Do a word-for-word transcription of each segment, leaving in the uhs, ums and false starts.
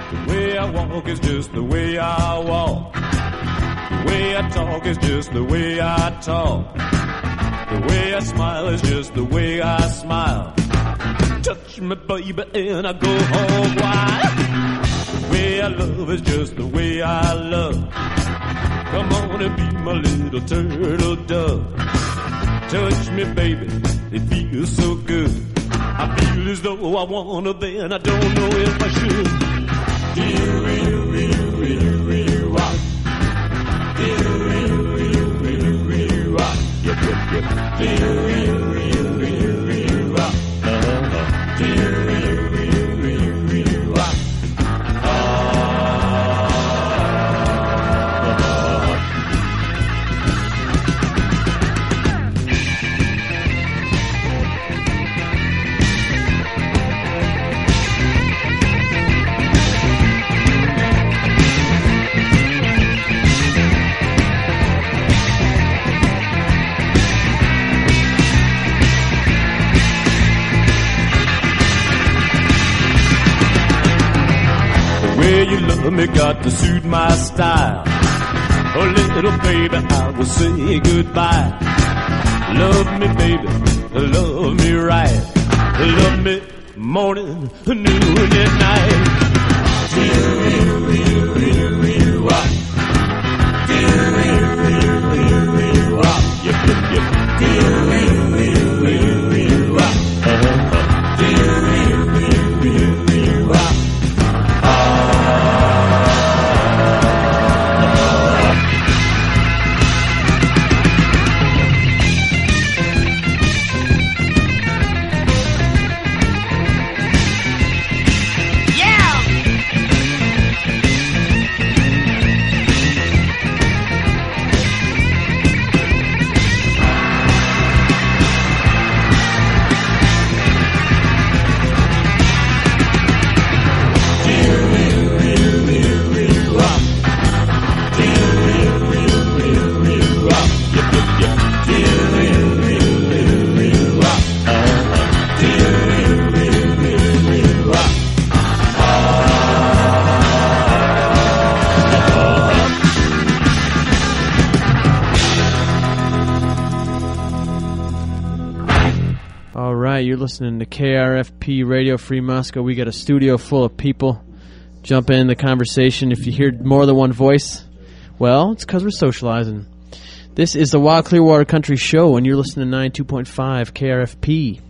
The way I walk is just the way I walk. The way I talk is just the way I talk. The way I smile is just the way I smile. Touch me, baby, and I go home wild. The way I love is just the way I love. Come on and be my little turtle dove. Touch me, baby, it feels so good. I feel as though I wanna, then I don't know if I should. Do you, you, you, you, you, rock? Do you, you, you, you, you, rock? Yep, yep, yep. Do you, you, you, you, you, rock? Uh-huh. Do you, you, you, you, you, rock? You love me, got to suit my style. Oh, little baby, I will say goodbye. Love me, baby, love me right. Love me morning, noon, and night. Do you, you, you, you, rock? Do you, you, you, you, rock? Yep, yep, yep. Do you, you, you, you, rock? Uh-huh. Do you, you, you, you, rock? You're listening to K R F P Radio Free Moscow. We got a studio full of people. Jump in the conversation. If you hear more than one voice, well, it's because we're socializing. This is the Wild Clearwater Country Show, and you're listening to ninety-two point five K R F P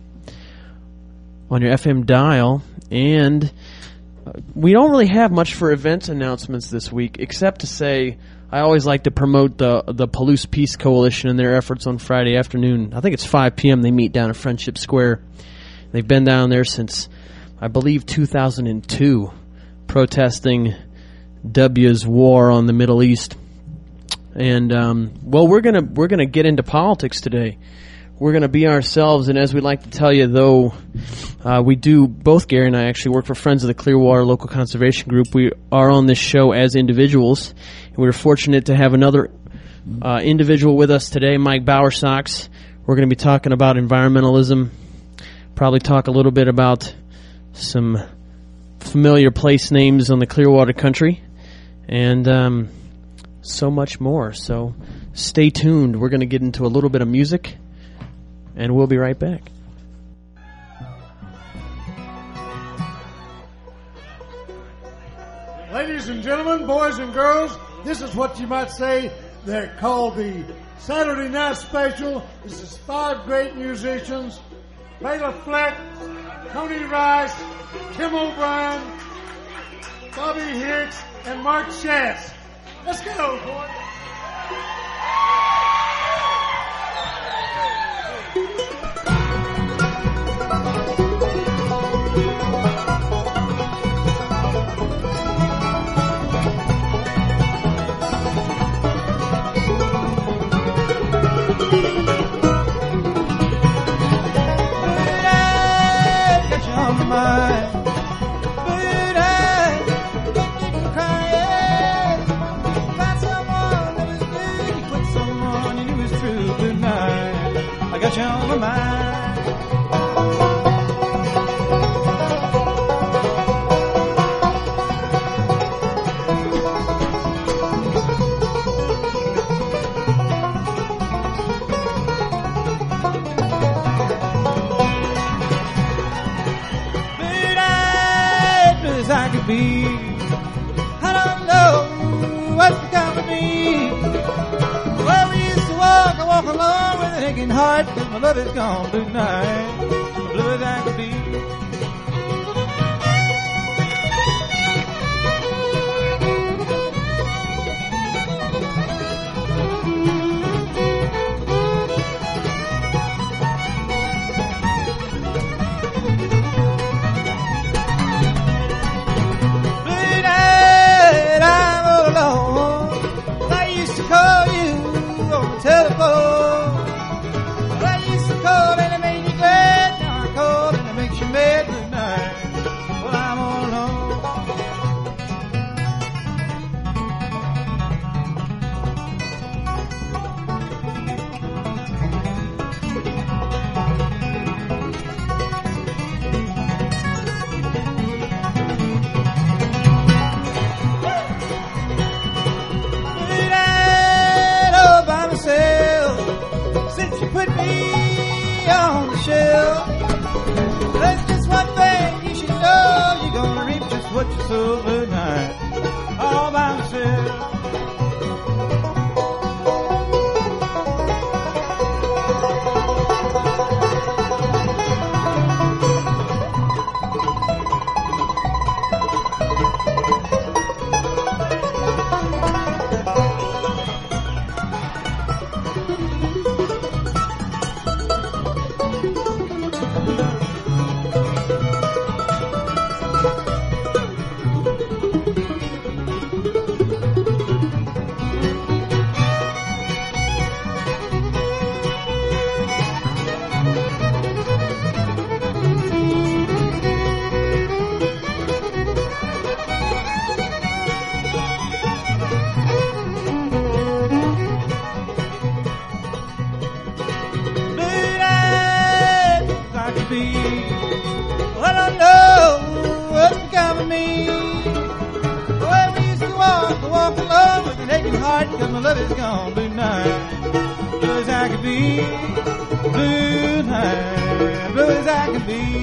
on your F M dial. And we don't really have much for events announcements this week, except to say I always like to promote the the Palouse Peace Coalition and their efforts on Friday afternoon. I think it's five p.m. They meet down at Friendship Square. They've been down there since, I believe, two thousand two, protesting W's war on the Middle East. And um, well, we're gonna we're gonna get into politics today. We're gonna be ourselves, and as we like to tell you, though, uh, we do both. Gary and I actually work for Friends of the Clearwater Local Conservation Group. We are on this show as individuals, and we're fortunate to have another uh, individual with us today, Mike Bowersox. We're going to be talking about environmentalism. Probably talk a little bit about some familiar place names on the Clearwater country, and um, so much more. So stay tuned. We're going to get into a little bit of music, and we'll be right back. Ladies and gentlemen, boys and girls, this is what you might say they're called the Saturday Night Special. This is five great musicians: Bela Fleck, Tony Rice, Tim O'Brien, Bobby Hicks, and Mark Schatz. Let's go, boys. Someone that is big as I could be. I don't know what's become of me. Well, we used to walk, I walk along with an aching heart, 'cause my love is gone tonight, blue as I could be. Telephone. Well, I used to call and it made you glad. Now I call and it makes you mad tonight. Well, I'm all alone. Since you put me on the shelf, there's just one thing you should know. You're gonna reap just what you sow tonight, all by myself. Well, I know what's become of me. Well, we used to walk, walk alone with an aching heart, 'cause my love is gone blue night, blue as I could be, blue night, blue as I could be.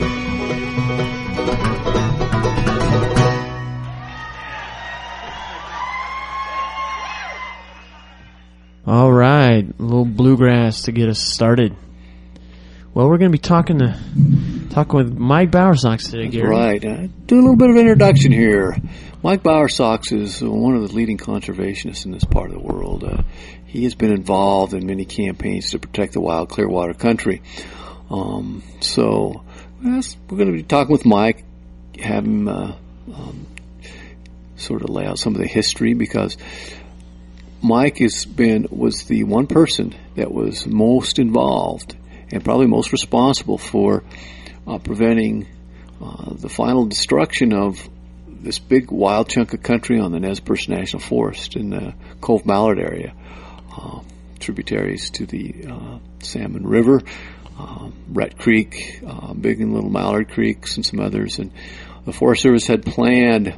All right, a little bluegrass to get us started. Well, we're going to be talking to talking with Mike Bowersox today, Gary. Right. Uh, do a little bit of introduction here. Mike Bowersox is one of the leading conservationists in this part of the world. Uh, he has been involved in many campaigns to protect the wild Clearwater country. Um, so well, we're going to be talking with Mike, have him uh, um, sort of lay out some of the history, because Mike has been was the one person that was most involved and probably most responsible for uh, preventing uh, the final destruction of this big wild chunk of country on the Nez Perce National Forest in the Cove Mallard area, uh, tributaries to the uh, Salmon River, uh, Rat Creek, uh, Big and Little Mallard Creeks, and some others. And the Forest Service had planned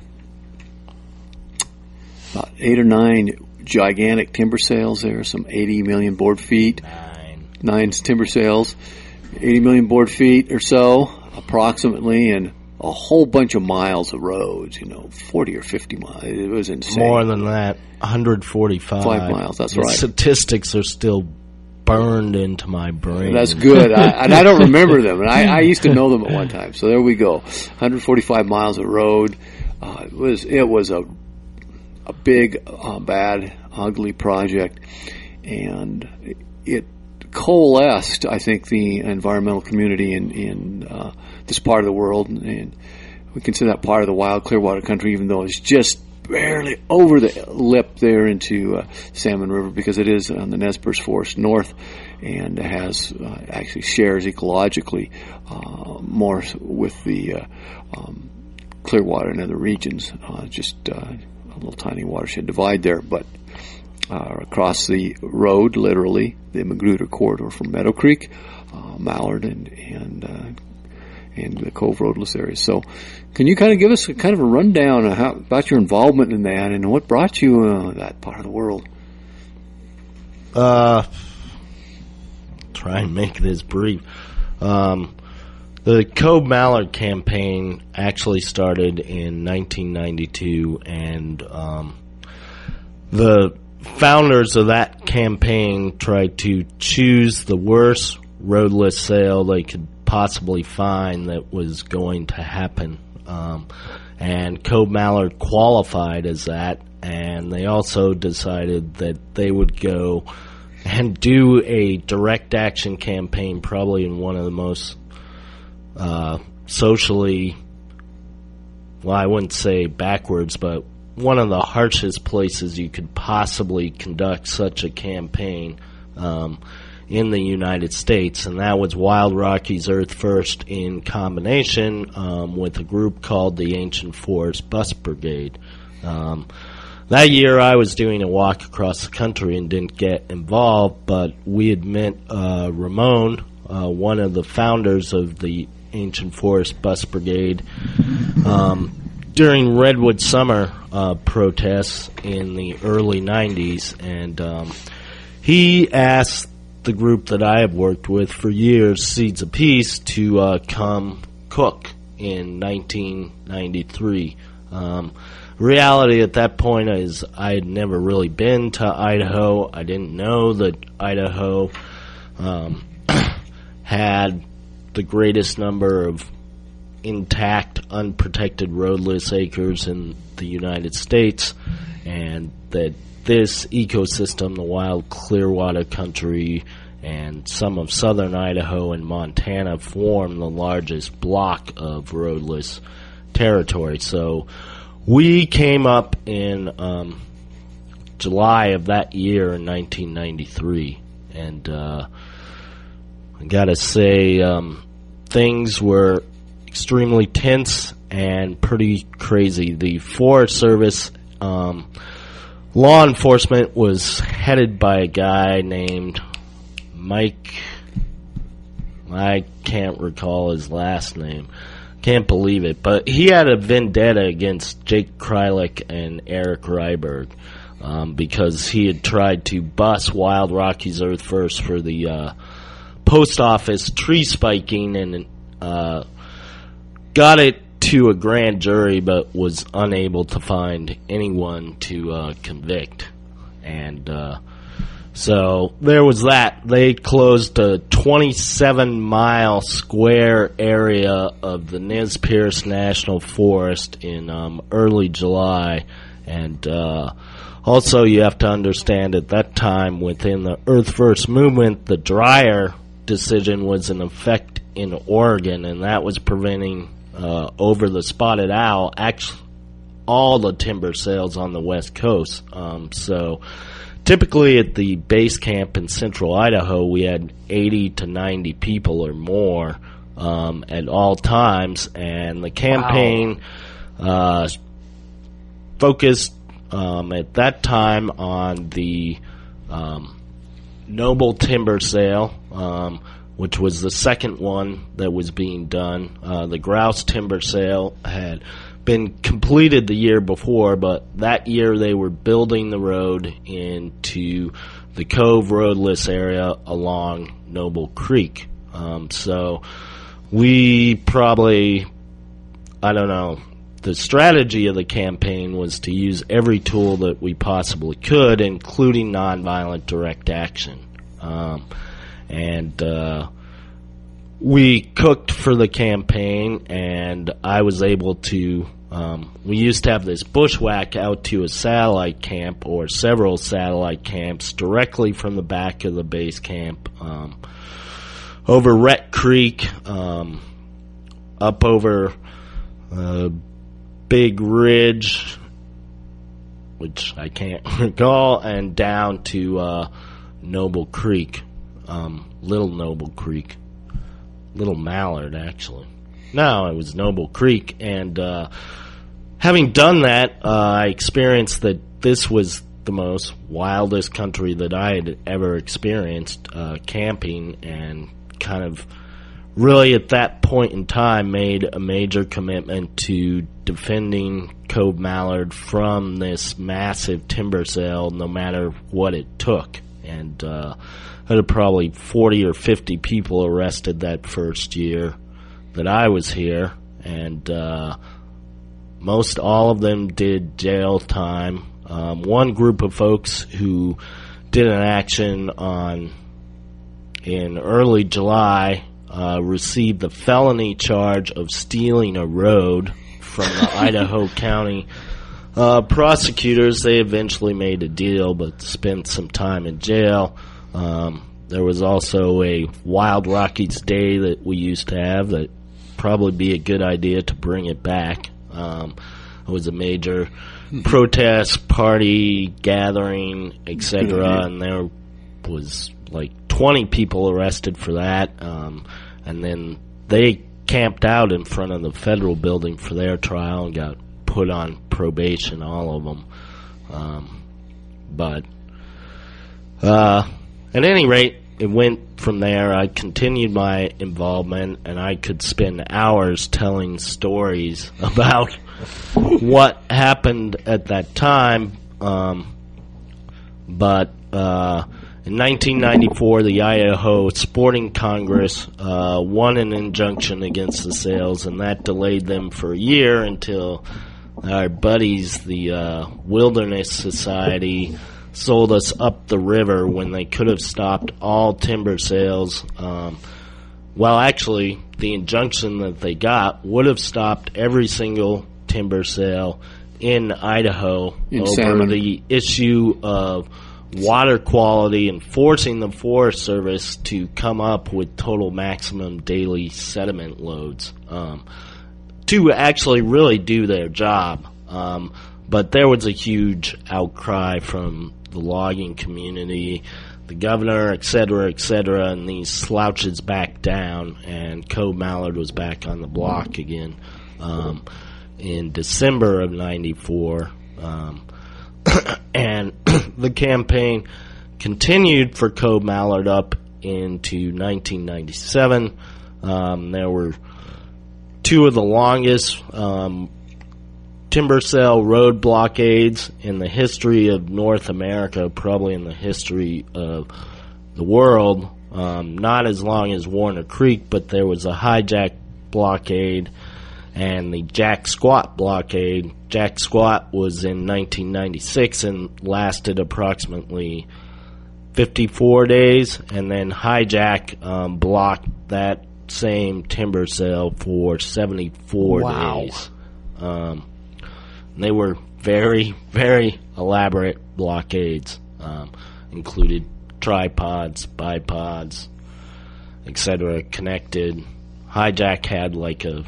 about eight or nine gigantic timber sales there, some eighty million board feet. Nine timber sales, eighty million board feet or so, approximately, and a whole bunch of miles of roads, you know, forty or fifty miles. It was insane. More than that, one hundred forty-five. Five miles, that's the right. Statistics are still burned into my brain. That's good. I, and I don't remember them, and I, I used to know them at one time. So there we go. one hundred forty-five miles of road. Uh, it was it was a a big, uh, bad, ugly project, and it coalesced, I think, the environmental community in, in uh, this part of the world, and we consider that part of the wild Clearwater country, even though it's just barely over the lip there into uh, Salmon River, because it is on the Nez Perce Forest North, and has uh, actually shares ecologically uh, more with the uh, um, Clearwater and other regions. Uh, just uh, a little tiny watershed divide there, but Uh, across the road, literally, the Magruder corridor from Meadow Creek, uh, Mallard, and and uh, and the Cove Roadless area. So, can you kind of give us a kind of a rundown of how, about your involvement in that, and what brought you uh, that part of the world? Uh, try and make this brief. Um, The Cove Mallard campaign actually started in nineteen ninety-two, and um, the founders of that campaign tried to choose the worst roadless sale they could possibly find that was going to happen. Um, and Cove Mallard qualified as that, and they also decided that they would go and do a direct action campaign, probably in one of the most uh, socially, well, I wouldn't say backwards, but one of the harshest places you could possibly conduct such a campaign um, in the United States, and that was Wild Rocky's Earth First in combination um, with a group called the Ancient Forest Bus Brigade. Um, that year I was doing a walk across the country and didn't get involved, but we had met uh, Ramon, uh, one of the founders of the Ancient Forest Bus Brigade, um, during Redwood Summer uh, protests in the early nineties, and um, he asked the group that I have worked with for years, Seeds of Peace, to uh, come cook in nineteen ninety-three. Um, reality at that point is I had never really been to Idaho. I didn't know that Idaho um, had the greatest number of intact, unprotected roadless acres in the United States, and that this ecosystem, the wild Clearwater country and some of southern Idaho and Montana, form the largest block of roadless territory. So we came up in um, July of that year in nineteen ninety-three, and uh, I gotta say um, things were extremely tense and pretty crazy. The Forest Service um, law enforcement was headed by a guy named Mike. I can't recall his last name. Can't believe it. But he had a vendetta against Jake Krylik and Eric Ryberg um, because he had tried to bust Wild Rocky's Earth First for the uh, post office tree spiking, and uh, got it to a grand jury, but was unable to find anyone to uh, convict. And uh, so there was that. They closed a twenty-seven mile square area of the Nez Perce National Forest in um, early July. And uh, also you have to understand at that time within the Earth First movement, the Dreyer decision was in effect in Oregon, and that was preventing Uh, over the spotted owl, actually, all the timber sales on the West Coast. Um, so, typically at the base camp in central Idaho, we had eighty to ninety people or more um, at all times, and the campaign wow. uh, focused um, at that time on the um, Noble timber sale, um, which was the second one that was being done. Uh, the Grouse timber sale had been completed the year before, but that year they were building the road into the Cove roadless area along Noble Creek. Um, so we probably, I don't know, the strategy of the campaign was to use every tool that we possibly could, including nonviolent direct action. Um, And uh, we cooked for the campaign, and I was able to, um, we used to have this bushwhack out to a satellite camp or several satellite camps directly from the back of the base camp, um, over Rhett Creek, um, up over uh, Big Ridge, which I can't recall, and down to uh, Noble Creek. Um, Little Noble Creek. Little Mallard, actually. No, it was Noble Creek. And uh, having done that, uh, I experienced that this was the most wildest country that I had ever experienced uh, camping, and kind of really at that point in time made a major commitment to defending Cove Mallard from this massive timber sale, no matter what it took. And uh, I had probably forty or fifty people arrested that first year. that I was here, and uh, most all of them did jail time. Um, one group of folks who did an action on in early July uh, received the felony charge of stealing a road from the Idaho County uh, prosecutors. They eventually made a deal, but spent some time in jail. Um, there was also a Wild Rockies Day that we used to have that probably be a good idea to bring it back. Um, it was a major mm-hmm. protest, party, gathering, et cetera, and there was like twenty people arrested for that, um, and then they camped out in front of the federal building for their trial and got put on probation, all of them. Um, but uh, at any rate, it went from there. I continued my involvement, and I could spend hours telling stories about what happened at that time. Um, but uh, in nineteen ninety-four, the Idaho Sporting Congress uh, won an injunction against the sales, and that delayed them for a year until our buddies, the uh, Wilderness Society, sold us up the river when they could have stopped all timber sales. Um, well, actually, the injunction that they got would have stopped every single timber sale in Idaho in over salmon. The issue of water quality and forcing the Forest Service to come up with total maximum daily sediment loads um, to actually really do their job. Um, but there was a huge outcry from the logging community, the governor, et cetera, et cetera, and these slouches backed down, and Code Mallard was back on the block again um, in December of ninety-four. Um, and the campaign continued for Code Mallard up into nineteen ninety-seven. Um, there were two of the longest um, timber sale road blockades in the history of North America, probably in the history of the world. Um, not as long as Warner Creek, but there was a hijack blockade and the Jack Squat blockade. Jack Squat was in nineteen ninety-six and lasted approximately fifty-four days, and then hijack um, blocked that same timber sale for seventy-four Wow. days. Um, they were very, very elaborate blockades. Um, included tripods, bipods, et cetera, connected. Hijack had like a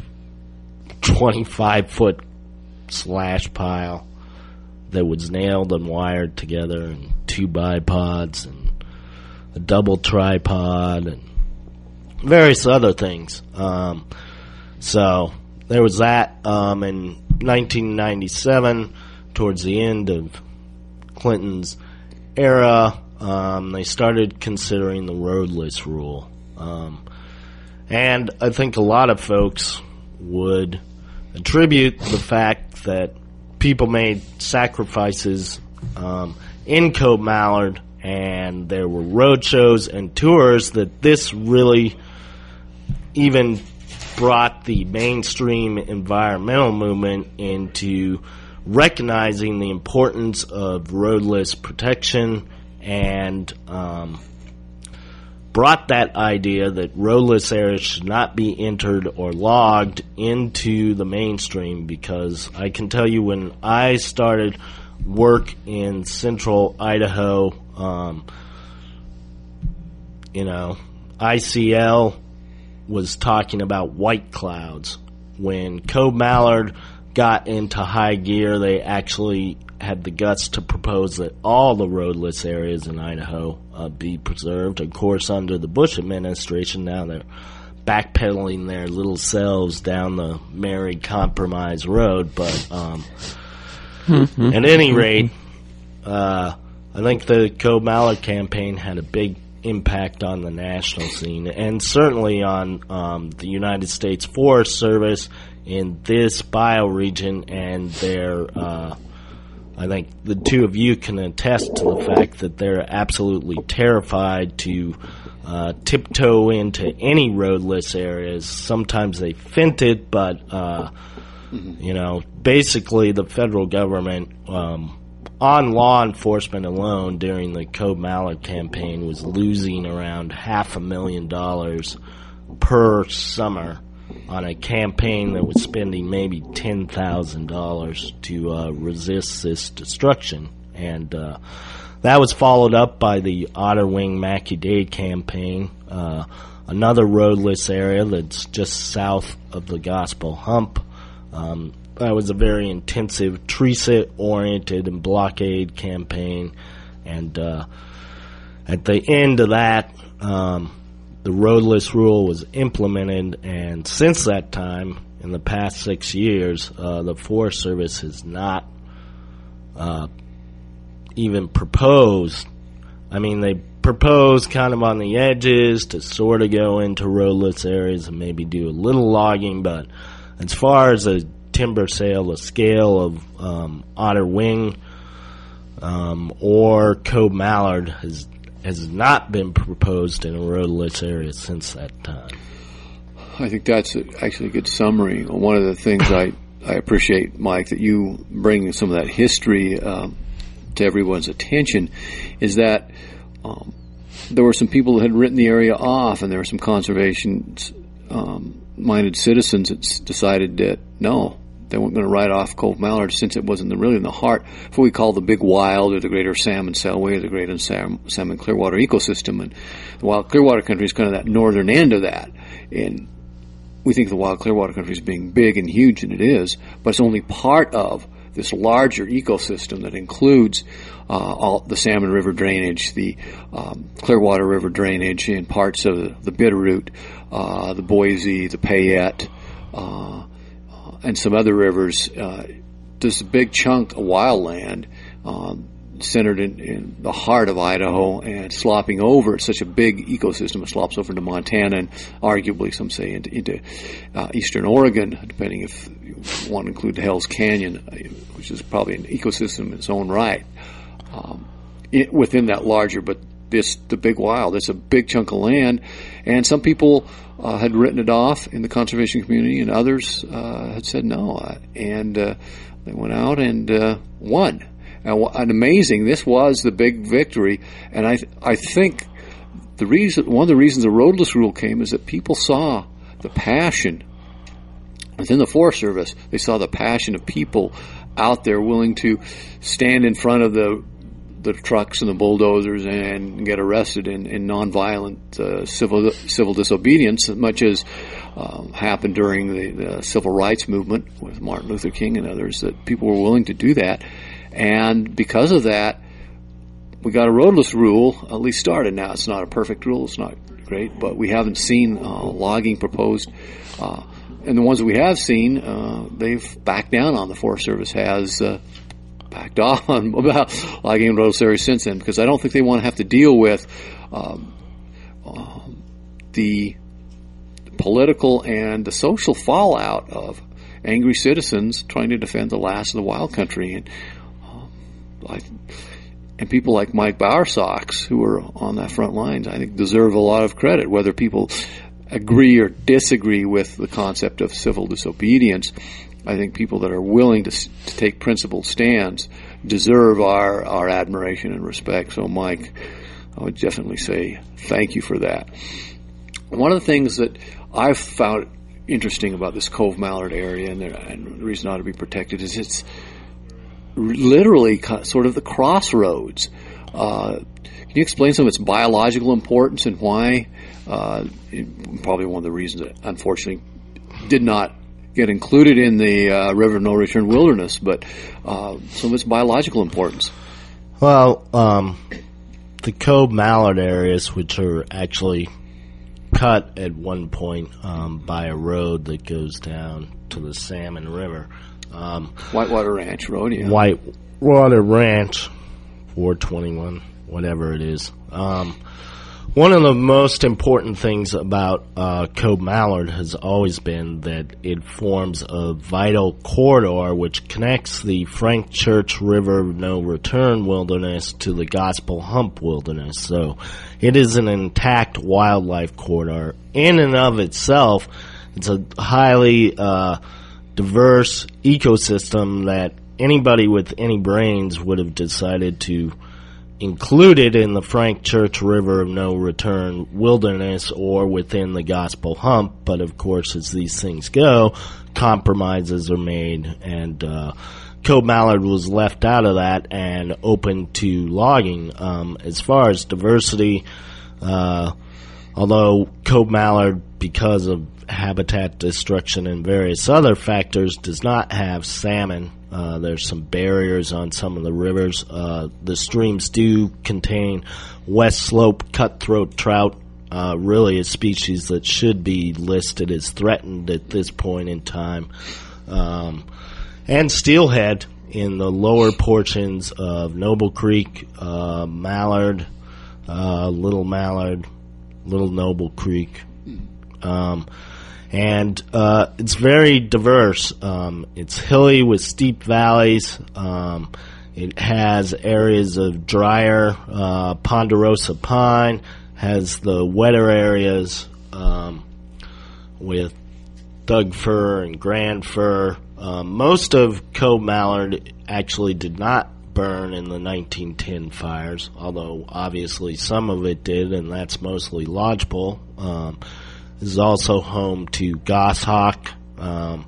twenty-five foot slash pile that was nailed and wired together, and two bipods and a double tripod and various other things. Um, so there was that. Um, in nineteen ninety-seven, towards the end of Clinton's era, um, they started considering the roadless rule. Um, and I think a lot of folks would attribute the fact that people made sacrifices um, in Code Mallard, and there were road shows and tours, that this really even brought the mainstream environmental movement into recognizing the importance of roadless protection, and um, brought that idea that roadless areas should not be entered or logged into the mainstream. Because I can tell you, when I started work in central Idaho, um, you know, I C L was talking about white clouds. When Code Mallard got into high gear, they actually had the guts to propose that all the roadless areas in Idaho uh, be preserved. Of course, under the Bush administration, now they're backpedaling their little selves down the Merry Compromise road. But um, at any rate, uh, I think the Code Mallard campaign had a big impact on the national scene, and certainly on um, the United States Forest Service in this bioregion, and their uh, I think the two of you can attest to the fact that they're absolutely terrified to uh, tiptoe into any roadless areas. Sometimes they fint it, but, uh, mm-hmm. you know, basically the federal government, um, on law enforcement alone during the Cove Mallard campaign was losing around half a million dollars per summer on a campaign that was spending maybe ten thousand dollars to uh, resist this destruction. And uh, that was followed up by the Otter Wing Mackey Day campaign, uh, another roadless area that's just south of the Gospel Hump. Um, that was a very intensive tree-sit-oriented and blockade campaign. And uh, at the end of that, um, the roadless rule was implemented, and since that time, in the past six years, uh, the Forest Service has not uh, even proposed. I mean, they proposed kind of on the edges to sort of go into roadless areas and maybe do a little logging, but as far as a timber sale, the scale of um, Otter Wing um, or Cove Mallard has has not been proposed in a roadless area since that time. I think that's actually a good summary. One of the things I, I appreciate, Mike, that you bring some of that history um, to everyone's attention is that um, there were some people that had written the area off, and there were some conservation-minded um, citizens that decided that, no, they weren't going to write off Cove Mallard since it wasn't really in the heart of what we call the Big Wild or the Greater Salmon Selway or the Greater Sam, Salmon Clearwater ecosystem. And the Wild Clearwater Country is kind of that northern end of that. And we think the Wild Clearwater Country is being big and huge, and it is, but it's only part of this larger ecosystem that includes uh, all the Salmon River drainage, the um, Clearwater River drainage, and parts of the, the Bitterroot, uh, the Boise, the Payette, uh, and some other rivers. Uh, there's a big chunk of wildland um, centered in, in the heart of Idaho and slopping over. It's such a big ecosystem. It slops over into Montana and arguably, some say, into, into uh, eastern Oregon, depending if you want to include the Hells Canyon, which is probably an ecosystem in its own right, um, it, within that larger, but this, the Big Wild, it's a big chunk of land, and some people uh, had written it off in the conservation community, and others uh, had said no, and uh, they went out and uh, won. And, and amazing, this was the big victory, and I th- I think the reason, one of the reasons the roadless rule came is that people saw the passion within the Forest Service. They saw the passion of people out there willing to stand in front of the the trucks and the bulldozers and get arrested in, in nonviolent uh, civil civil disobedience, as much as um, happened during the, the civil rights movement with Martin Luther King and others, that people were willing to do that. And because of that, we got a roadless rule, at least started. Now, it's not a perfect rule, it's not great, but we haven't seen uh, logging proposed. Uh, and the ones that we have seen, uh, they've backed down on. The Forest Service has uh, backed off on about logging in roadless areas since then, because I don't think they want to have to deal with um, uh, the political and the social fallout of angry citizens trying to defend the last of the wild country. And I, and people like Mike Bowersox, who are on that front lines, I think deserve a lot of credit, whether people agree or disagree with the concept of civil disobedience. I think people that are willing to, to take principled stands deserve our, our admiration and respect. So, Mike, I would definitely say thank you for that. One of the things that I've found interesting about this Cove Mallard area, and, there, and the reason it ought to be protected, is it's literally sort of the crossroads. Uh, can you explain some of its biological importance and why? Uh, it, probably one of the reasons that, unfortunately, did not get included in the uh, River of No Return Wilderness, but uh, some of its biological importance. Well, um, the Cove Mallard areas, which are actually cut at one point um, by a road that goes down to the Salmon River. Um, Whitewater Ranch Road, yeah. Whitewater Ranch, four twenty-one, whatever it is. Um, One of the most important things about uh, Cobe Mallard has always been that it forms a vital corridor which connects the Frank Church River No Return Wilderness to the Gospel Hump Wilderness. So it is an intact wildlife corridor. In and of itself, it's a highly uh, diverse ecosystem that anybody with any brains would have decided to included in the Frank Church River of No Return Wilderness or within the Gospel Hump, but of course, as these things go, compromises are made, and uh, Cobe Mallard was left out of that and open to logging. Um, as far as diversity, uh, although Cobe Mallard, because of habitat destruction and various other factors, does not have salmon. Uh, there's some barriers on some of the rivers. Uh, the streams do contain West Slope cutthroat trout, uh, really a species that should be listed as threatened at this point in time. Um, and steelhead in the lower portions of Noble Creek, uh, Mallard, uh, Little Mallard, Little Noble Creek. Um, And uh, it's very diverse. Um, it's hilly with steep valleys. Um, it has areas of drier uh, ponderosa pine, has the wetter areas um, with Doug fir and grand fir. Um, most of Cobe Mallard actually did not burn in the nineteen ten fires, although obviously some of it did, and that's mostly lodgepole. Um, This is also home to goshawk, um,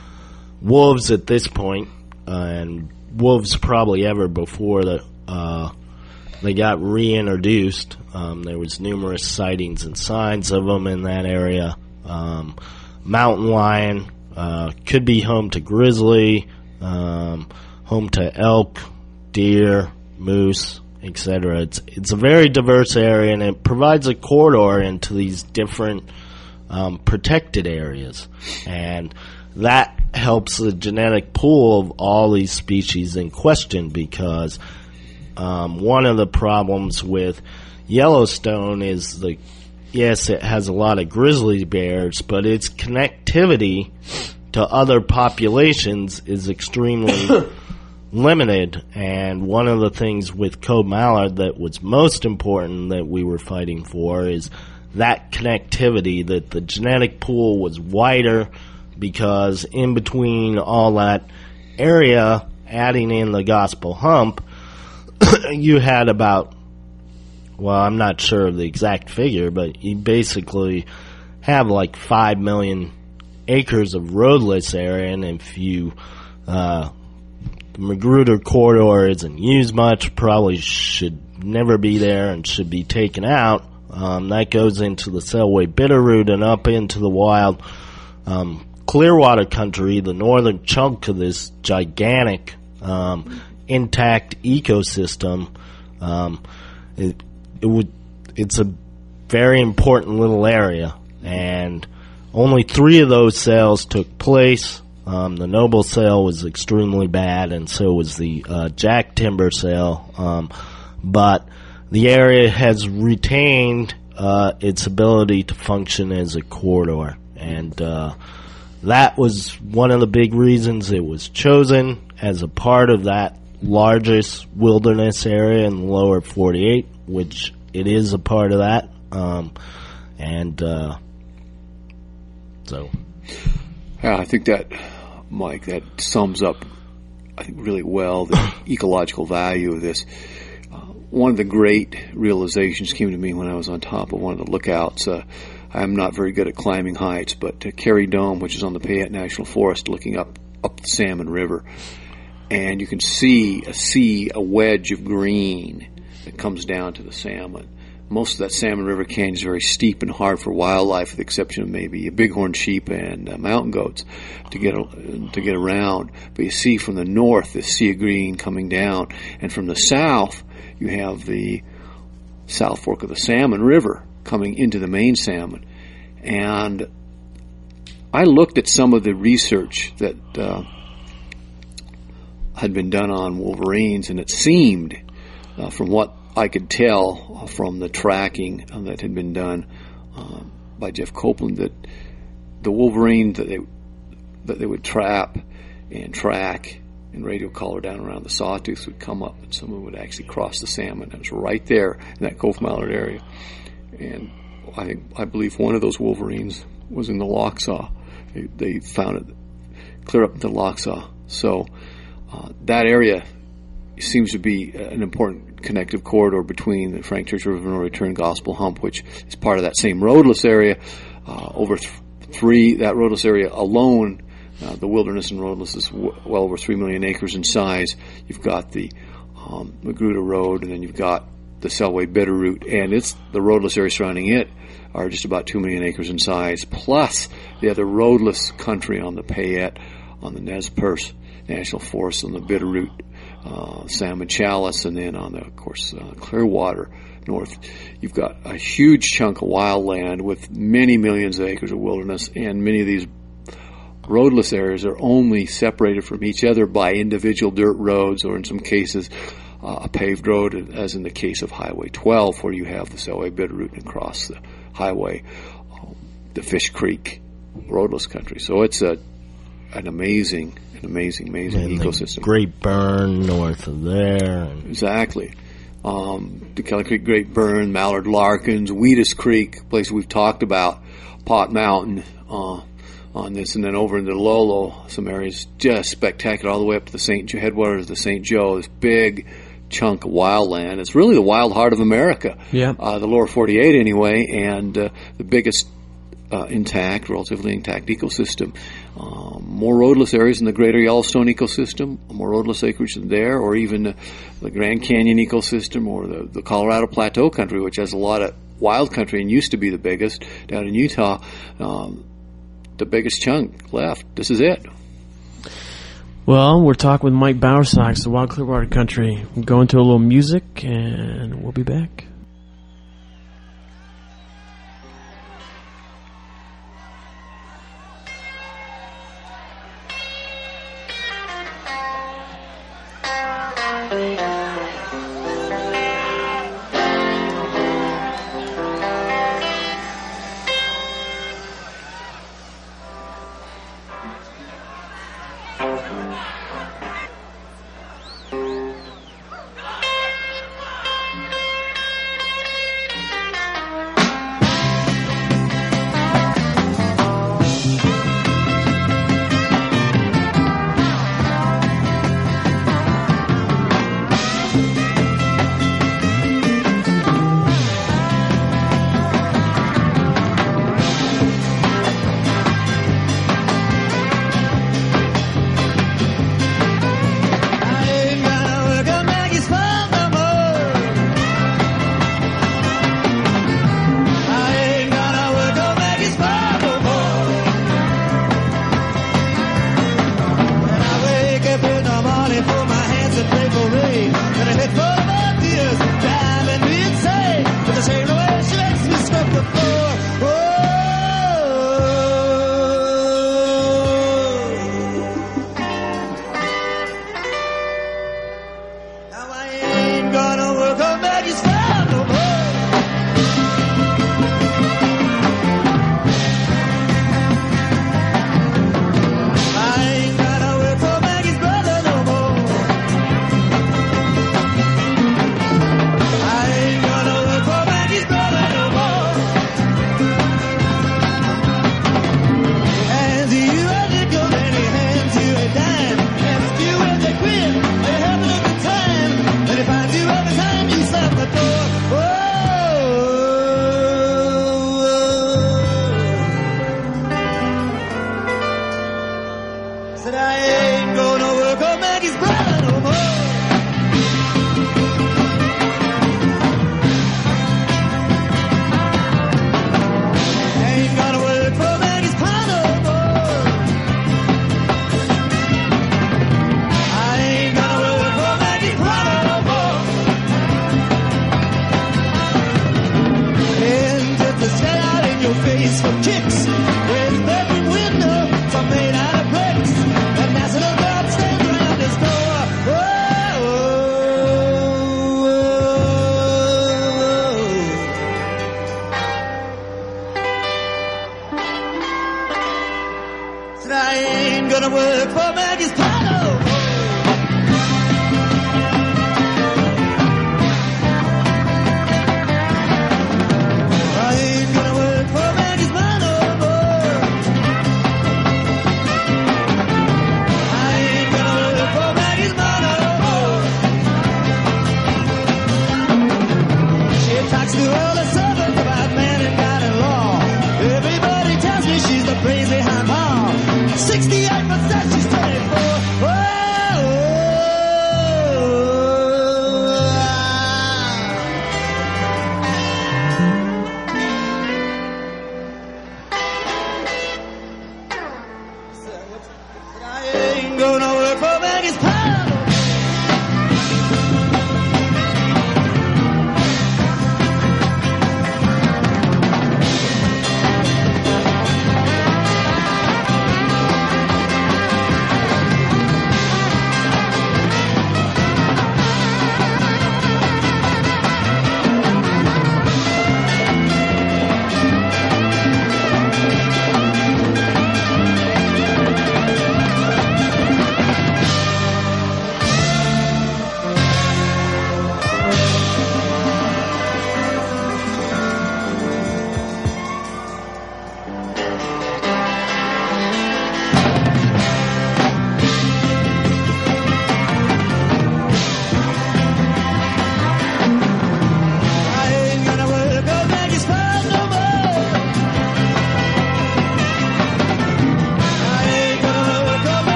wolves at this point, uh, and wolves probably ever before the, uh, they got reintroduced. Um, there was numerous sightings and signs of them in that area. Um, mountain lion, uh, could be home to grizzly, um, home to elk, deer, moose, et cetera. It's, it's a very diverse area, and it provides a corridor into these different Um, protected areas, and that helps the genetic pool of all these species in question, because um, one of the problems with Yellowstone is the yes, it has a lot of grizzly bears, but its connectivity to other populations is extremely limited. And one of the things with Cobe Mallard that was most important that we were fighting for is that connectivity, that the genetic pool was wider, because in between all that area, adding in the Gospel Hump, you had about, well, I'm not sure of the exact figure, but you basically have like five million acres of roadless area, and if you, uh, the Magruder corridor isn't used much, probably should never be there and should be taken out. Um, that goes into the Selway Bitterroot and up into the wild um, Clearwater country, the northern chunk of this gigantic um, intact ecosystem. Um, it, it would, it's a very important little area, and only three of those sales took place. Um, the Noble sale was extremely bad, and so was the uh, Jack Timber sale. Um, but the area has retained uh, its ability to function as a corridor, and uh, that was one of the big reasons it was chosen as a part of that largest wilderness area in the lower forty-eight, which it is a part of that. Um, and uh, so... Yeah, I think that, Mike, that sums up, I think, really well the ecological value of this. One of the great realizations came to me when I was on top of one of the lookouts. Uh, I'm not very good at climbing heights, but uh, Kerry Dome, which is on the Payette National Forest, looking up up the Salmon River, and you can see a sea, a wedge of green that comes down to the salmon. Most of that Salmon River Canyon is very steep and hard for wildlife, with the exception of maybe bighorn sheep and uh, mountain goats to get uh, to get around. But you see from the north this sea of green coming down, and from the south you have the South Fork of the Salmon River coming into the main salmon. And I looked at some of the research that uh, had been done on wolverines, and it seemed, uh, from what I could tell from the tracking that had been done um, by Jeff Copeland that the wolverine that they that they would trap and track and radio collar down around the sawtooths would come up, and someone would actually cross the salmon. It was right there in that Cove Mallard area, and I think I believe one of those wolverines was in the Lochsaw. They, they found it clear up into Lochsaw. So uh, that area seems to be an important connective corridor between the Frank Church River No Return Gospel Hump, which is part of that same roadless area. Uh, over th- three, that roadless area alone, uh, the wilderness and roadless is w- well over three million acres in size. You've got the um, Magruder Road, and then you've got the Selway Bitterroot, and it's the roadless area surrounding it are just about two million acres in size, plus the other roadless country on the Payette, on the Nez Perce National Forest, on the Bitterroot, uh, Salmon Chalice, and then on the, of course, uh, Clearwater North. You've got a huge chunk of wildland with many millions of acres of wilderness, and many of these roadless areas are only separated from each other by individual dirt roads, or in some cases, uh, a paved road, as in the case of Highway twelve, where you have the Selway Bitterroot and across the highway, um, the Fish Creek roadless country. So it's a an amazing, an amazing, amazing and ecosystem. The Great Burn north of there. And exactly. Um, the Kelly Creek Great Burn, Mallard Larkins, Wheatus Creek, place we've talked about, Pot Mountain uh, on this, and then over into Lolo, some areas just spectacular, all the way up to the Saint Jo- headwaters of the Saint Joe, this big chunk of wildland. It's really the wild heart of America. Yeah. Uh, the lower forty-eight anyway, and uh, the biggest uh, intact, relatively intact ecosystem. Um, more roadless areas in the greater Yellowstone ecosystem, more roadless acreage there, or even uh, the Grand Canyon ecosystem, or the, the Colorado Plateau country, which has a lot of wild country and used to be the biggest down in Utah. Um, the biggest chunk left. This is it. Well, we're talking with Mike Bowersox, the Wild Clearwater Country. We'll go into a little music, and we'll be back.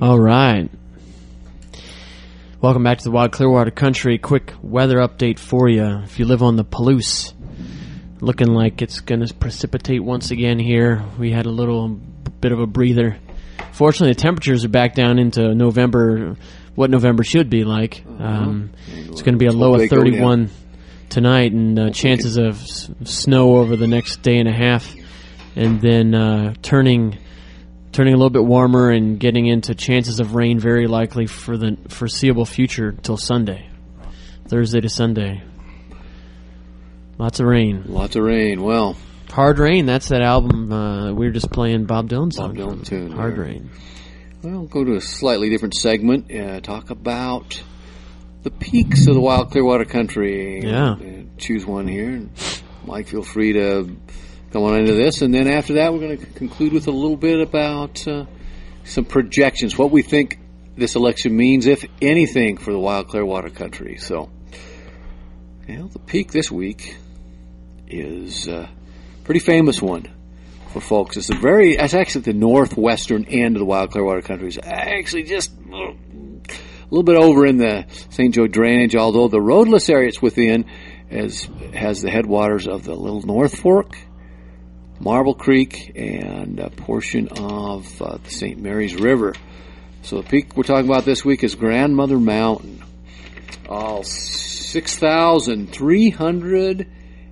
All right. Welcome back to the Wild Clearwater Country. Quick weather update for you. If you live on the Palouse, looking like it's going to precipitate once again here. We had a little bit of a breather. Fortunately, the temperatures are back down into November, what November should be like. Um, it's going to be a low of thirty-one tonight, and uh, chances of s- snow over the next day and a half, and then uh, turning turning a little bit warmer and getting into chances of rain very likely for the foreseeable future till Sunday, Thursday to Sunday. Lots of rain. Lots of rain. Well, Hard Rain, that's that album uh, we were just playing Bob Dylan's song. Bob Dylan tune. Hard yeah. Rain. Well, go to a slightly different segment. Uh, talk about the peaks of the Wild Clearwater Country. Yeah. Uh, choose one here. And Mike, feel free to go on into this. And then after that, we're going to conclude with a little bit about uh, some projections, what we think this election means, if anything, for the Wild Clearwater Country. So, you know, the peak this week is a pretty famous one for folks. It's a very, it's actually the northwestern end of the Wild Clearwater Country. It's actually just a little bit over in the Saint Joe drainage, although the roadless area it's within is, has the headwaters of the Little North Fork, Marble Creek, and a portion of uh, the Saint Mary's River. So the peak we're talking about this week is Grandmother Mountain. All six thousand three hundred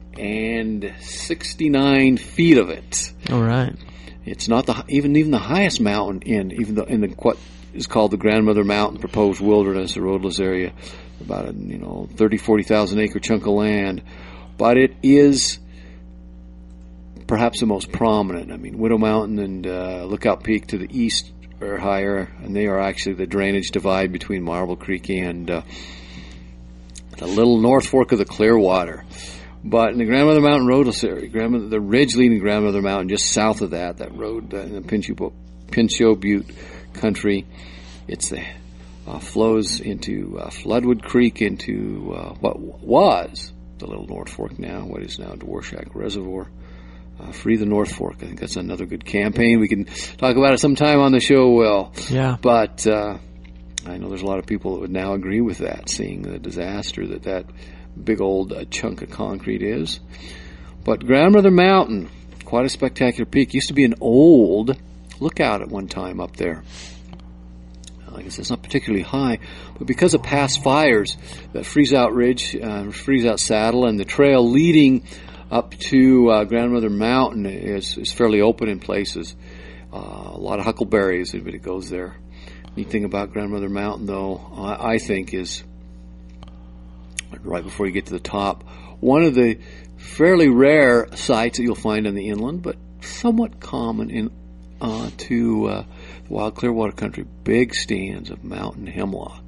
sixty-nine feet of it. All right. It's not the even even the highest mountain in even the in the what is called the Grandmother Mountain Proposed Wilderness, a roadless area, about a you know thirty forty thousand acre chunk of land, but it is perhaps the most prominent. I mean, Widow Mountain and uh, Lookout Peak to the east are higher, and they are actually the drainage divide between Marble Creek and uh, the Little North Fork of the Clearwater. But in the Grandmother Mountain roadless area, Grandmother, the ridge leading Grandmother Mountain, just south of that, that road uh, in the Pinchot, Pinchot Butte country, it's the uh, flows into uh, Floodwood Creek, into uh, what was the Little North Fork now, what is now Dworshak Reservoir. Uh, Free the North Fork. I think that's another good campaign. We can talk about it sometime on the show, Will. Yeah. But uh, I know there's a lot of people that would now agree with that, seeing the disaster that that big old uh, chunk of concrete is. But Grandmother Mountain, quite a spectacular peak. Used to be an old lookout at one time up there. Like I said, it's not particularly high, but because of past fires, that Freeze Out Ridge, uh, Freeze Out Saddle, and the trail leading up to uh, Grandmother Mountain is, is fairly open in places. Uh, a lot of huckleberries, everybody goes there. Neat thing about Grandmother Mountain, though, I, I think, is right before you get to the top, one of the fairly rare sites that you'll find in the inland, but somewhat common in uh, to uh, the Wild Clearwater Country, big stands of mountain hemlock.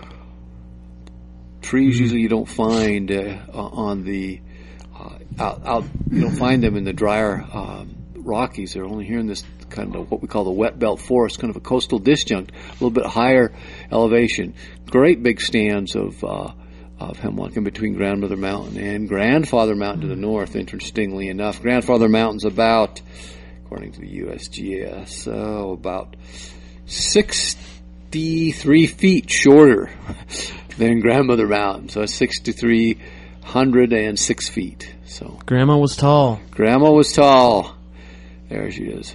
Trees mm-hmm. usually you don't find uh, on the uh, out, out. You don't find them in the drier um, Rockies. They're only here in this kind of what we call the wet belt forest, kind of a coastal disjunct, a little bit higher elevation. Great big stands of uh, of hemlock in between Grandmother Mountain and Grandfather Mountain to the north. Interestingly enough, Grandfather Mountain's about, according to the U S G S, oh, about sixty-three feet shorter than Grandmother Mountain. So it's six thousand three hundred six feet. So Grandma was tall. Grandma was tall. There she is.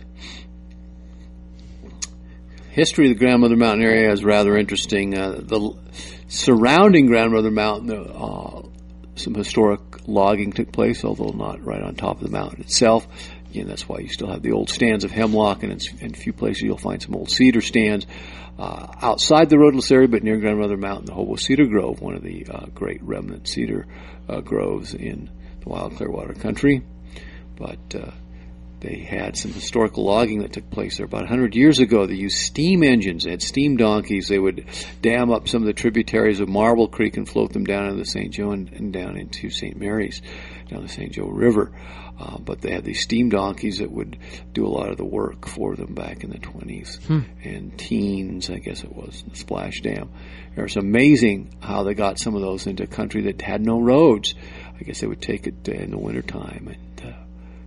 History of the Grandmother Mountain area is rather interesting. Uh, the surrounding Grandmother Mountain, uh, some historic logging took place, although not right on top of the mountain itself. Again, that's why you still have the old stands of hemlock, and in a few places you'll find some old cedar stands uh, outside the roadless area, but near Grandmother Mountain, the Hobo Cedar Grove, one of the uh, great remnant cedar uh, groves in the Wild Clearwater Country. But uh, they had some historical logging that took place there about one hundred years ago. They used steam engines. They had steam donkeys. They would dam up some of the tributaries of Marble Creek and float them down into the Saint Joe and, and down into Saint Mary's, down the Saint Joe River. Uh, but they had these steam donkeys that would do a lot of the work for them back in the twenties hmm. and teens, I guess it was, the splash dam. It's amazing how they got some of those into a country that had no roads. I guess they would take it in the wintertime and uh,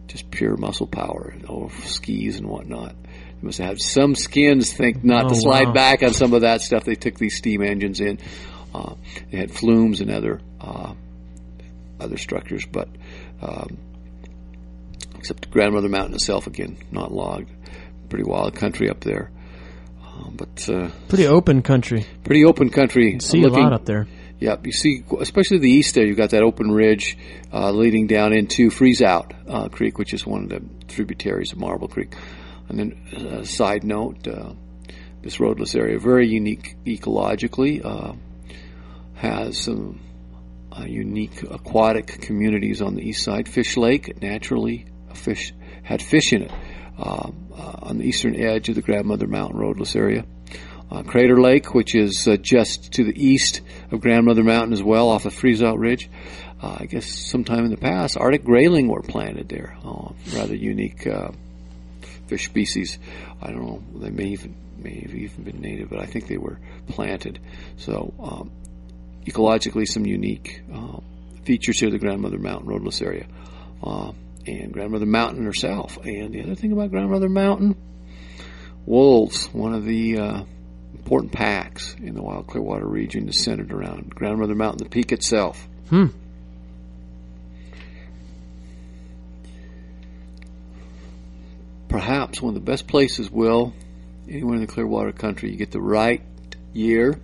just pure muscle power, you know, skis and whatnot. They must have had some skins think not Oh, to slide wow. back on some of that stuff. They took these steam engines in. Uh, they had flumes and other uh, other structures, but um, except Grandmother Mountain itself, again, not logged. Pretty wild country up there. Uh, but uh, Pretty open country. pretty open country. See Looking- a lot up there. Yep, you see, especially the east there, you've got that open ridge uh, leading down into Freeze Out uh, Creek, which is one of the tributaries of Marble Creek. And then, uh, side note, uh, this roadless area, very unique ecologically, uh, has some uh, unique aquatic communities on the east side. Fish Lake, naturally, a fish had fish in it uh, uh, on the eastern edge of the Grandmother Mountain roadless area. Uh, Crater Lake, which is uh, just to the east of Grandmother Mountain as well, off of Freeze Out Ridge. Uh, I guess sometime in the past, Arctic grayling were planted there. Oh, rather unique uh, fish species. I don't know, they may even may have even been native, but I think they were planted. So um, ecologically, some unique uh, features here of the Grandmother Mountain roadless area. Uh, and Grandmother Mountain herself. And the other thing about Grandmother Mountain, wolves, one of the uh, important packs in the Wild Clearwater region, is centered around Grandmother Mountain, the peak itself. Hmm. Perhaps one of the best places, Will, anywhere in the Clearwater country, you get the right year,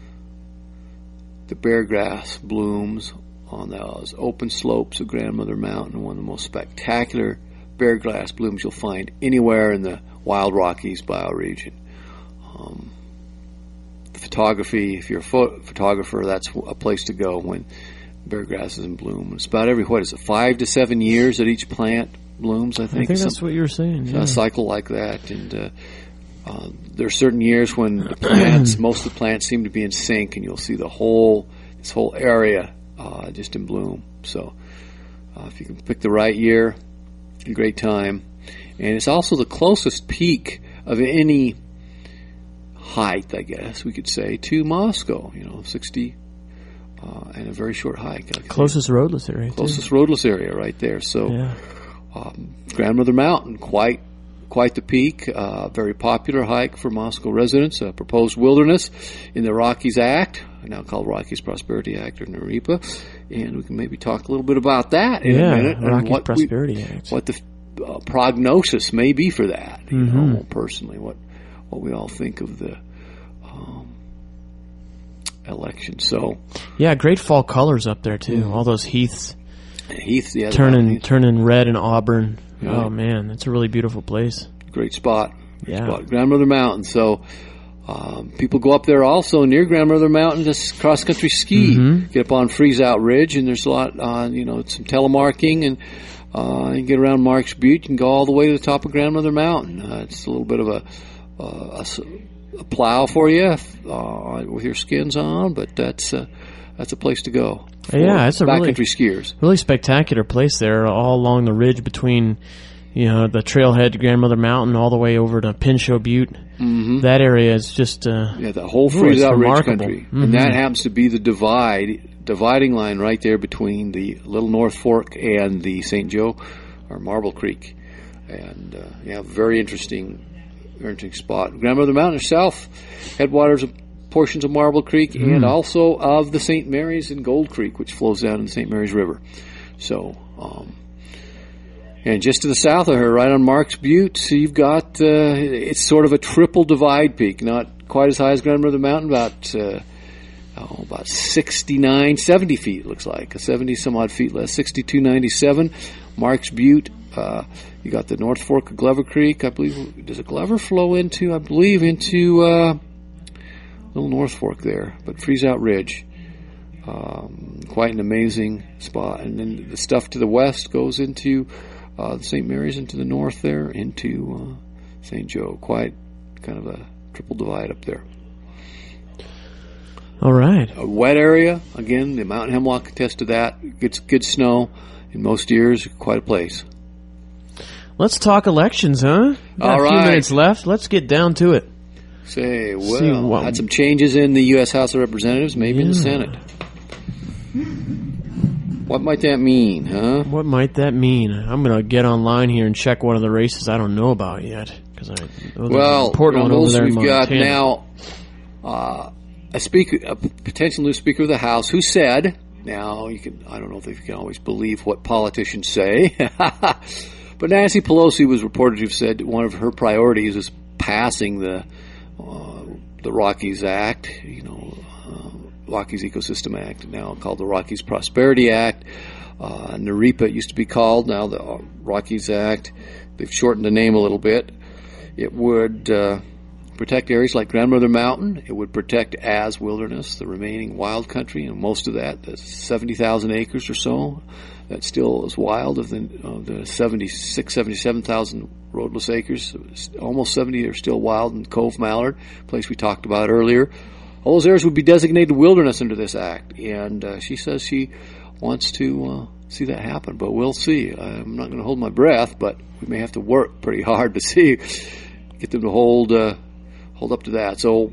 the bear grass blooms on those open slopes of Grandmother Mountain, one of the most spectacular bear grass blooms you'll find anywhere in the Wild Rockies bioregion. Um, photography, if you're a pho- photographer, that's a place to go when bear grass is in bloom. It's about every, what is it, five to seven years that each plant blooms, I think. I think that's Some- what you were saying. Yeah. a cycle like that. And uh, uh, there are certain years when the plants, most of the plants seem to be in sync, and you'll see the whole, this whole area uh, just in bloom. So uh, if you can pick the right year, a great time. And it's also the closest peak of any height, I guess we could say, to Moscow. You know, sixty uh, and a very short hike. Like I say. Closest roadless area. too. Closest roadless area right there. So Yeah. um, Grandmother Mountain, quite quite the peak. Uh, very popular hike for Moscow residents. A proposed wilderness in the Rockies Act, now called Rockies Prosperity Act, or NERIPA. And we can maybe talk a little bit about that in Yeah, a minute. and Rocky what we- Prosperity Act. what the uh, prognosis may be for that, you Mm-hmm. know, personally, what what we all think of the um, election. So, Yeah, great fall colors up there too. All those heaths Heath, yeah, the turning Heath, turning red and auburn. Yeah. Oh man, it's a really beautiful place. great spot. Great Yeah. spot. Grandmother Mountain. So, um, people go up there also near Grandmother Mountain to cross country ski. Mm-hmm. Get up on Freeze Out Ridge, and there's a lot, uh, you know, some telemarking, and uh, you get around Marks Butte and go all the way to the top of Grandmother Mountain. Uh, it's a little bit of a, uh, a s- a plow for you uh, with your skins on, but that's uh, that's a place to go. For Yeah, it's a really- backcountry skiers. Really spectacular place there, all along the ridge between, you know, the trailhead to Grandmother Mountain all the way over to Pinchot Butte. Mm-hmm. That area is just uh, Yeah, the whole Ooh, Freeze it's Out Ridge remarkable. country, Mhm. and that happens to be the divide, dividing line right there between the Little North Fork and the Saint Joe or Marble Creek, and uh, yeah, very interesting, very interesting spot. Grandmother Mountain herself, headwaters of portions of Marble Creek, and also of the Saint Mary's and Gold Creek, which flows down in the Saint Mary's River. So. Um, And just to the south of her, right on Marks Butte, so you've got, uh, it's sort of a triple divide peak, not quite as high as Grandmother Mountain, about, uh, oh, about sixty-nine, seventy feet, it looks like, seventy some odd feet less, sixty-two ninety-seven. Marks Butte, uh, you got the North Fork of Glover Creek, I believe, does a Glover flow into, I believe, into, uh, Little North Fork there, but Freeze Out Ridge. Um, quite an amazing spot. And then the stuff to the west goes into uh, Saint Mary's, into the north there, into uh, Saint Joe. Quite kind of a triple divide up there. all right. A wet area, again, the mountain hemlock attests to that. Gets good snow in most years, quite a place. Let's talk elections, huh? We've got All a few right. minutes left. Let's get down to it. Say, well, See what- had some changes in the U S House of Representatives, maybe in the Yeah. Senate. What might that mean, huh? What might that mean? I'm going to get online here and check one of the races I don't know about yet. Cause I, well, important you know, one over there we've in got Montana. now uh, a speaker, a potential new Speaker of the House, who said, now you can, I don't know if you can always believe what politicians say, but Nancy Pelosi was reported to have said one of her priorities is passing the uh, the Rockies Act, you know, uh, Rockies Ecosystem Act, now called the Rockies Prosperity Act. Uh, NAREPA it used to be called, now the uh, Rockies Act. They've shortened the name a little bit. It would uh, protect areas like Grandmother Mountain. It would protect as wilderness, the remaining wild country, and most of that, the seventy thousand acres or so, that still is wild of the, of the seventy-six, seventy-seven thousand roadless acres. Almost seventy are still wild in Cove Mallard, place we talked about earlier. All those areas would be designated wilderness under this act, and uh, she says she wants to uh, see that happen, but we'll see. I'm not going to hold my breath, but we may have to work pretty hard to see, get them to hold uh, hold up to that. So,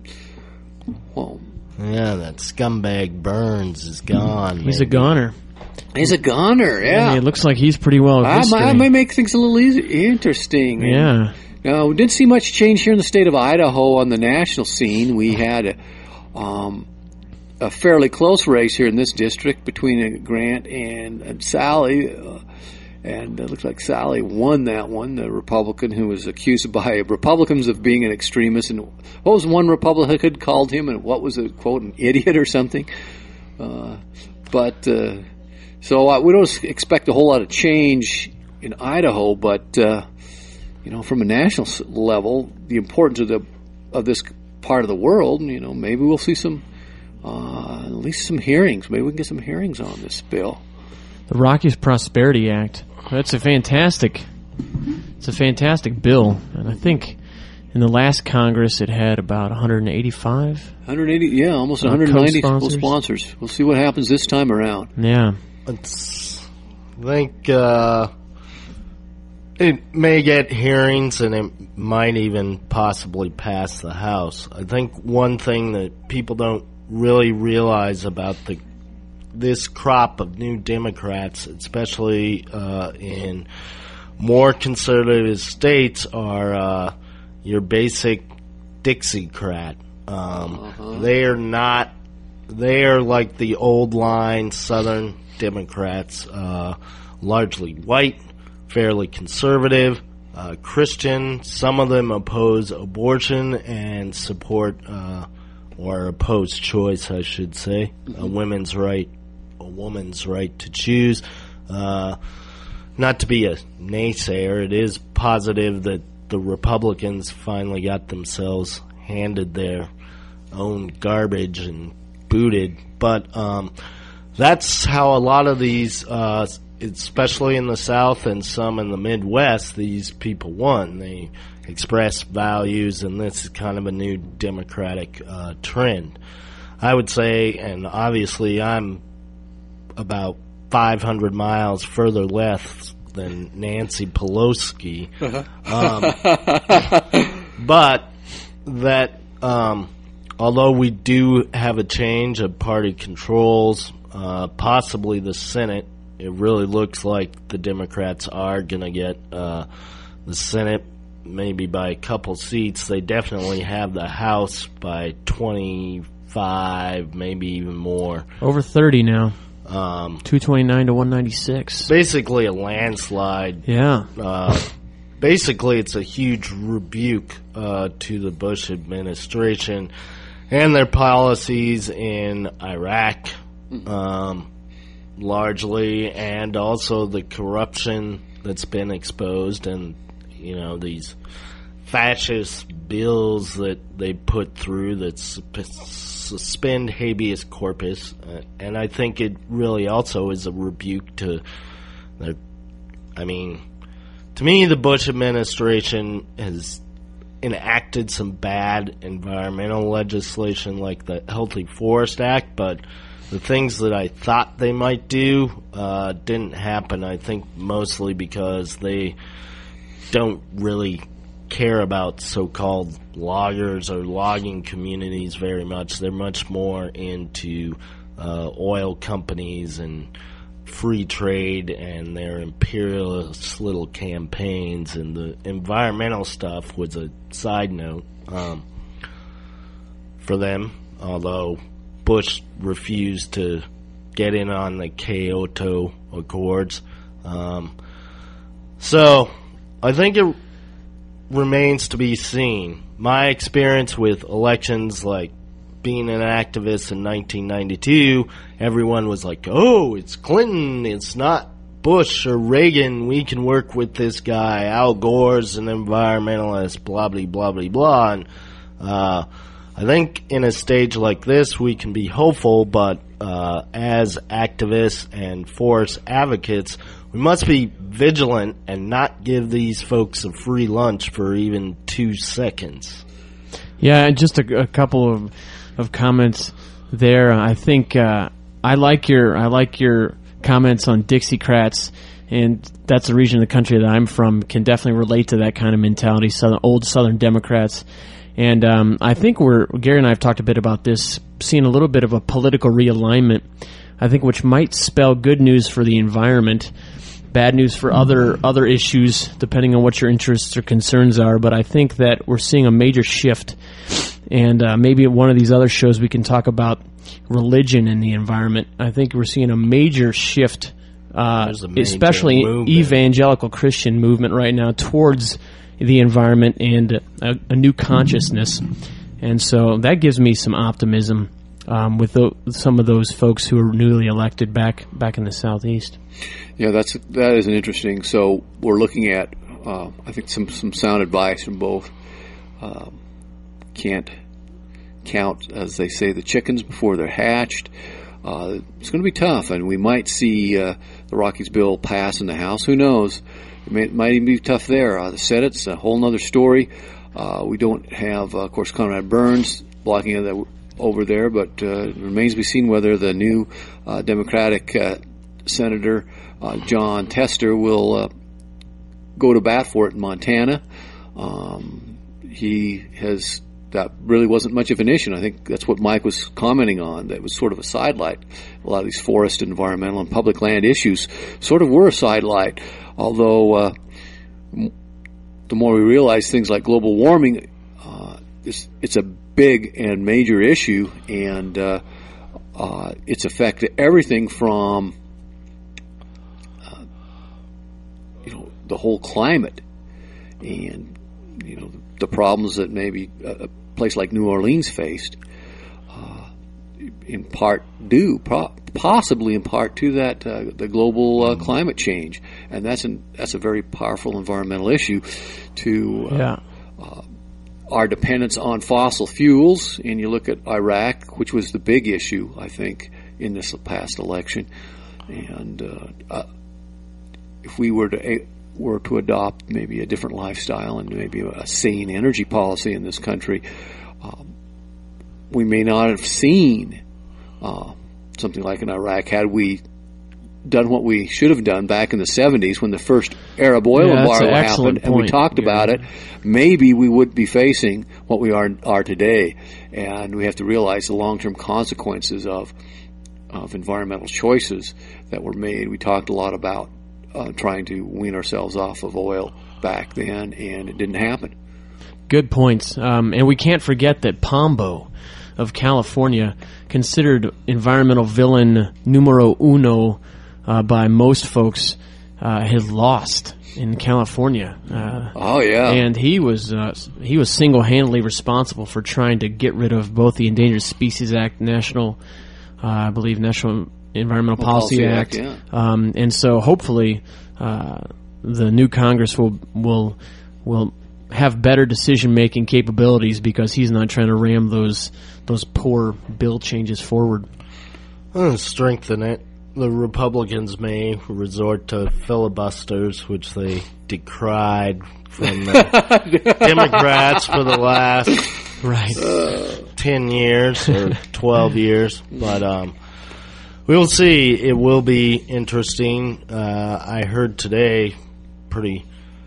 well, yeah, that scumbag Burns is gone. He's maybe. a goner. He's a goner, yeah. I mean, it looks like he's pretty well with I, history. I may make things a little easy, interesting. Yeah. Now, we didn't see much change here in the state of Idaho on the national scene. We had a, um, a fairly close race here in this district between Grant and, and Sally. Uh, and it looks like Sally won that one, the Republican who was accused by Republicans of being an extremist. And what was one Republican called him? And what was it, quote, an idiot or something? Uh, but... Uh, So uh, we don't expect a whole lot of change in Idaho, but uh, you know, from a national level, the importance of the of this part of the world, you know, maybe we'll see some, uh, at least some hearings. Maybe we can get some hearings on this bill. The Rockies Prosperity Act. That's a fantastic. It's a fantastic bill, and I think in the last Congress it had about one hundred eighty-five. one hundred eighty, yeah, almost Uh, one hundred ninety co-sponsors. sponsors. We'll see what happens this time around. Yeah. It's, I think uh, it may get hearings and it might even possibly pass the House. I think one thing that people don't really realize about the this crop of new Democrats, especially uh, in more conservative states, are uh, your basic Dixiecrat. Um, Uh-huh. They are not. They are like the old line Southern Democrats, uh, largely white, fairly conservative, uh, Christian. Some of them oppose abortion and support, uh, or oppose choice, I should say, mm-hmm. a women's right, a woman's right to choose. Uh, not to be a naysayer, it is positive that the Republicans finally got themselves handed their own garbage and booted, but um, that's how a lot of these, uh, especially in the South and some in the Midwest, these people won. They express values, and this is kind of a new Democratic uh, trend. I would say, and obviously I'm about five hundred miles further left than Nancy Pelosi, um, but that um, although we do have a change of party controls, uh, possibly the Senate, it really looks like the Democrats are going to get uh, the Senate maybe by a couple seats. They definitely have the House by twenty-five, maybe even more. Over thirty now. Um, two twenty-nine to one ninety-six. Basically a landslide. Yeah. Uh, basically, it's a huge rebuke uh, to the Bush administration and their policies in Iraq, um, largely, and also the corruption that's been exposed, and you know these fascist bills that they put through that sp- suspend habeas corpus, uh, and I think it really also is a rebuke to their. I mean, to me, the Bush administration has enacted some bad environmental legislation like the Healthy Forest Act, but the things that I thought they might do uh, didn't happen, I think mostly because they don't really care about so-called loggers or logging communities very much. They're much more into uh, oil companies and free trade and their imperialist little campaigns, and the environmental stuff was a side note um, for them, although Bush refused to get in on the Kyoto Accords. Um, so I think it remains to be seen. My experience with elections, like being an activist in nineteen ninety-two, everyone was like, oh, it's Clinton, it's not Bush or Reagan, we can work with this guy, Al Gore's an environmentalist, blah, blah, blah, blah, blah. And, uh, I think in a stage like this, we can be hopeful, but uh, as activists and forest advocates, we must be vigilant and not give these folks a free lunch for even two seconds. Yeah, just a, a couple of of comments there. I think uh, I like your I like your comments on Dixiecrats, and that's the region of the country that I'm from. Can definitely relate to that kind of mentality. Southern, old Southern Democrats, and um, I think we're Gary and I have talked a bit about this, seeing a little bit of a political realignment. I think which might spell good news for the environment, bad news for other other issues, depending on what your interests or concerns are. But I think that we're seeing a major shift. And uh, maybe at one of these other shows we can talk about religion and the environment. I think we're seeing a major shift, uh, a major especially movement. evangelical Christian movement right now, towards the environment and a, a new consciousness. And so that gives me some optimism um, with the, some of those folks who are newly elected back back in the Southeast. Yeah, that's that is an interesting. So we're looking at, uh, I think, some some sound advice from both. Um, can't count, as they say, the chickens before they're hatched. Uh, it's going to be tough, and we might see uh, the Rockies bill pass in the House. Who knows? It, may, it might even be tough there. Uh, the Senate's a whole other story. Uh, we don't have, uh, of course, Conrad Burns blocking that over there, but uh, it remains to be seen whether the new uh, Democratic uh, Senator uh, John Tester will uh, go to bat for it in Montana. Um, he has... That really wasn't much of an issue. And I think that's what Mike was commenting on. That was sort of a sidelight. A lot of these forest, environmental, and public land issues sort of were a sidelight. Although uh, m- the more we realize things like global warming, uh, it's, it's a big and major issue, and uh, uh, it's affected everything from uh, you know the whole climate, and you know the problems that maybe a place like New Orleans faced, uh, in part due, pro- possibly in part to that uh, the global uh, climate change, and that's an that's a very powerful environmental issue. To uh, yeah. uh, our dependence on fossil fuels, and you look at Iraq, which was the big issue, I think, in this past election, and uh, uh, if we were to a- were to adopt maybe a different lifestyle and maybe a sane energy policy in this country, um, we may not have seen uh, something like in Iraq had we done what we should have done back in the seventies when the first Arab oil yeah, embargo an happened, and point. we talked about it. Maybe we would be facing what we are are today, and we have to realize the long-term consequences of of environmental choices that were made. We talked a lot about Uh, trying to wean ourselves off of oil back then, and it didn't happen. Good points. Um, and we can't forget that Pombo of California, considered environmental villain numero uno uh, by most folks, uh, has lost in California. Uh, oh, yeah. And he was uh, he was single-handedly responsible for trying to get rid of both the Endangered Species Act, National, uh, I believe, National Environmental Policy, Policy Act, Act yeah. um, and so hopefully uh, the new Congress will will will have better decision making capabilities, because he's not trying to ram those those poor bill changes forward. Uh, strengthen it. The Republicans may resort to filibusters, which they decried from the Democrats for the last right uh, ten years or twelve years, but um. We'll see. It will be interesting. Uh, I heard today pretty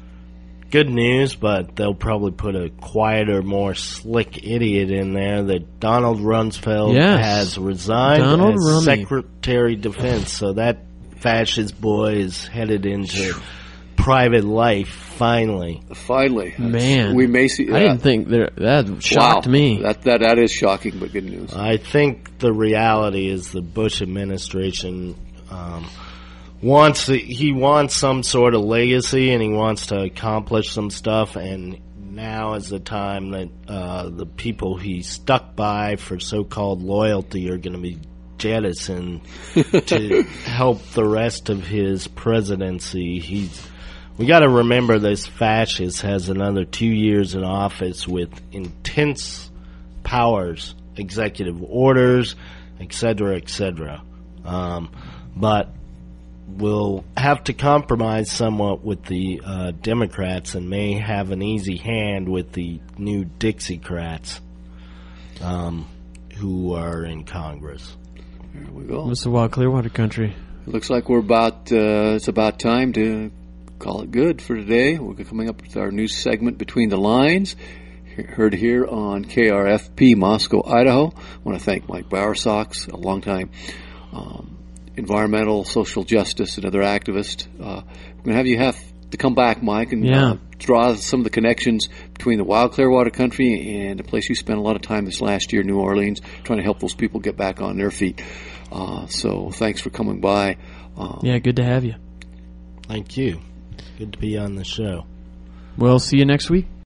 good news, but they'll probably put a quieter, more slick idiot in there that Donald Rumsfeld yes. has resigned Donald as Rummy. Secretary of Defense. So that fascist boy is headed into private life, finally. Finally. Man. We may see. I didn't think there, that shocked wow. me. That, that, that is shocking, but good news. I think the reality is the Bush administration um, wants to, he wants some sort of legacy, and he wants to accomplish some stuff, and now is the time that uh, the people he stuck by for so-called loyalty are going to be jettisoned to help the rest of his presidency. He's We got to remember this fascist has another two years in office with intense powers, executive orders, et cetera, et cetera. Um, but will have to compromise somewhat with the uh, Democrats and may have an easy hand with the new Dixiecrats um, who are in Congress. There we go. Mister Wild Clearwater Country. It looks like we're about, uh, it's about time to call it good for today. We're coming up with our new segment, Between the Lines, heard here on K R F P Moscow, Idaho. I want to thank Mike Bowersox, a longtime um, environmental, social justice, and other activist. Uh, we're going to have you have to come back, Mike, and Yeah. uh, draw some of the connections between the Wild Clearwater Country and a place you spent a lot of time this last year, New Orleans, trying to help those people get back on their feet. Uh, so thanks for coming by. Uh, Yeah, good to have you. Thank you. Good to be on the show. We'll see you next week.